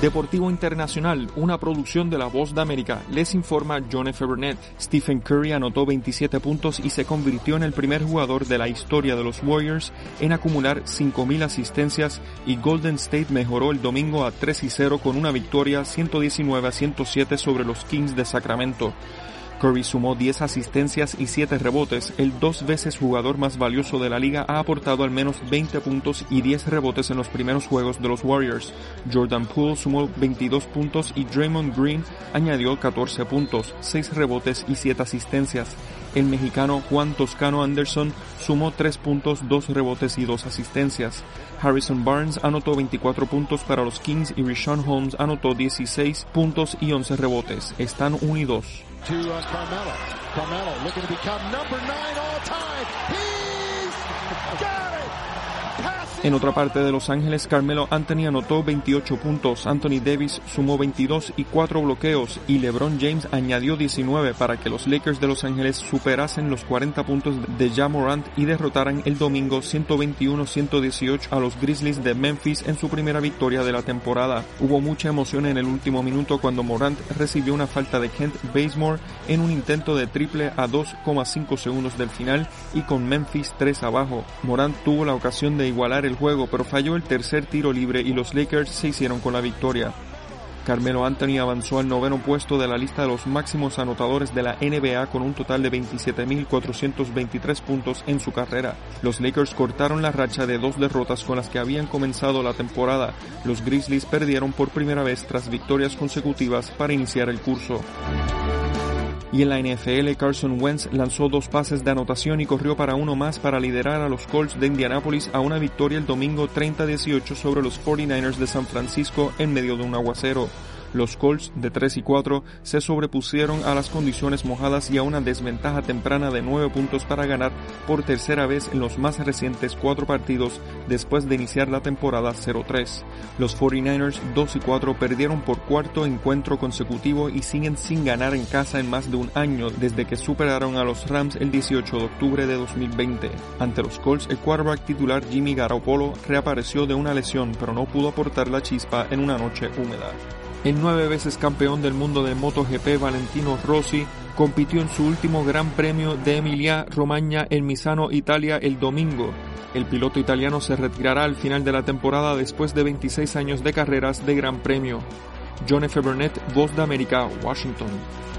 Deportivo Internacional, una producción de La Voz de América. Les informa John F. Burnett. Stephen Curry anotó 27 puntos y se convirtió en el primer jugador de la historia de los Warriors en acumular 5,000 asistencias, y Golden State mejoró el domingo a 3-0 con una victoria 119-107 sobre los Kings de Sacramento. Curry sumó 10 asistencias y 7 rebotes. El 2 veces jugador más valioso de la liga ha aportado al menos 20 puntos y 10 rebotes en los primeros juegos de los Warriors. Jordan Poole sumó 22 puntos y Draymond Green añadió 14 puntos, 6 rebotes y 7 asistencias. El mexicano Juan Toscano Anderson sumó 3 puntos, 2 rebotes y 2 asistencias. Harrison Barnes anotó 24 puntos para los Kings y Richaun Holmes anotó 16 puntos y 11 rebotes. Están 1-2. To Carmelo. Carmelo looking to become number 9 all time. He's got it. En otra parte de Los Ángeles, Carmelo Anthony anotó 28 puntos, Anthony Davis sumó 22 y 4 bloqueos, y LeBron James añadió 19 para que los Lakers de Los Ángeles superasen los 40 puntos de Ja Morant y derrotaran el domingo 121-118 a los Grizzlies de Memphis en su primera victoria de la temporada. Hubo mucha emoción en el último minuto cuando Morant recibió una falta de Kent Bazemore en un intento de triple a 2,5 segundos del final y con Memphis 3 abajo. Morant tuvo la ocasión de igualar el juego, pero falló el tercer tiro libre y los Lakers se hicieron con la victoria. Carmelo Anthony avanzó al 9º puesto de la lista de los máximos anotadores de la NBA con un total de 27.423 puntos en su carrera. Los Lakers cortaron la racha de 2 derrotas con las que habían comenzado la temporada. Los Grizzlies perdieron por primera vez tras victorias consecutivas para iniciar el curso. Y en la NFL, Carson Wentz lanzó 2 pases de anotación y corrió para uno más para liderar a los Colts de Indianápolis a una victoria el domingo 30-18 sobre los 49ers de San Francisco en medio de un aguacero. Los Colts, de 3-4, se sobrepusieron a las condiciones mojadas y a una desventaja temprana de 9 puntos para ganar por tercera vez en los más recientes 4 partidos después de iniciar la temporada 0-3. Los 49ers, 2-4, perdieron por cuarto encuentro consecutivo y siguen sin ganar en casa en más de un año desde que superaron a los Rams el 18 de octubre de 2020. Ante los Colts, el quarterback titular Jimmy Garoppolo reapareció de una lesión, pero no pudo aportar la chispa en una noche húmeda. El 9 veces campeón del mundo de MotoGP Valentino Rossi compitió en su último Gran Premio de Emilia-Romagna en Misano, Italia, el domingo. El piloto italiano se retirará al final de la temporada después de 26 años de carreras de Gran Premio. John F. Burnett, Voz de América, Washington.